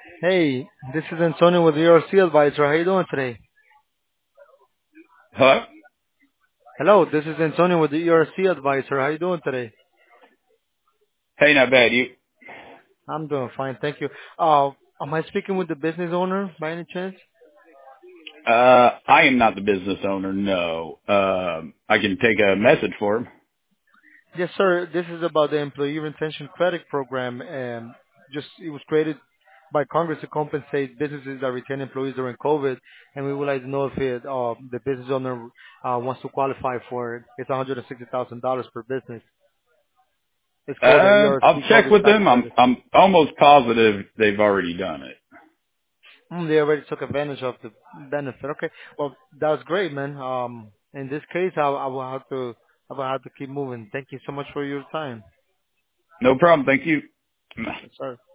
Hey, this is Antonio with the ERC Advisor. How you doing today? Hello? Hello, this is Antonio with the ERC Advisor. How you doing today? Hey, not bad. You? I'm doing fine, thank you. Am I speaking with the business owner by any chance? I am not the business owner, no. I can take a message for him. Yes, sir. This is about the Employee Retention Credit Program, and just it was created by Congress to compensate businesses that retain employees during COVID, and we would like to know if the business owner wants to qualify for it. It's $160,000 per business. It's called the I'll ERC check COVID with Tax them. I'm, Credit. I'm almost positive they've already done it. They already took advantage of the benefit. Okay. Well, that's great, man. In this case, I will have to keep moving. Thank you so much for your time. No problem. Thank you. Yes, sir.